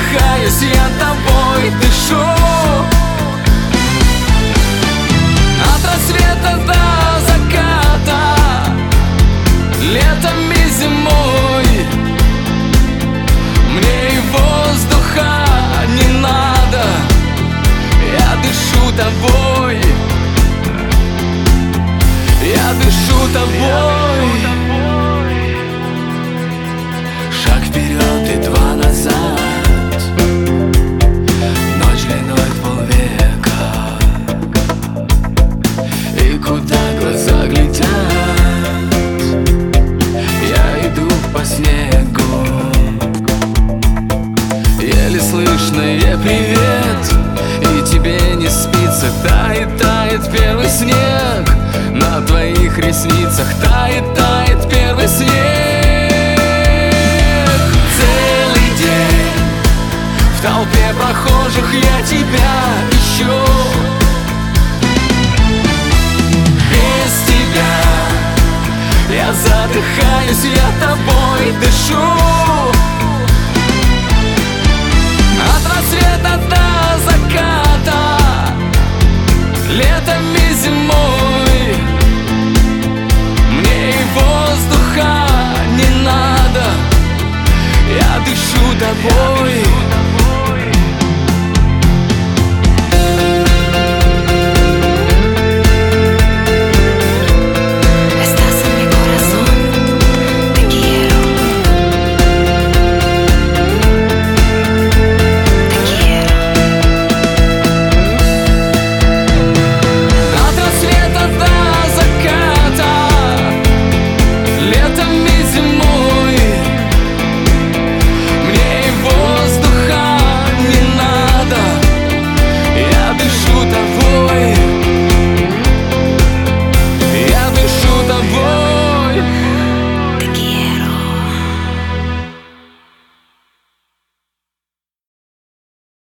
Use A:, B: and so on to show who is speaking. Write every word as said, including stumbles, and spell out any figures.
A: задыхаюсь, я тобой дышу. От рассвета до заката, летом и зимой, мне и воздуха не надо, я дышу тобой, я дышу тобой. Шаг вперед и два назад, ночь длиной в полвека, и куда глаза глядят, я иду по снегу. Еле слышное привет, и тебе не спится. Тает, тает первый снег на твоих ресницах, тает, тает первый снег. Целый день в толпе прохожих я тебя ищу. Без тебя я задыхаюсь, я тобой дышу.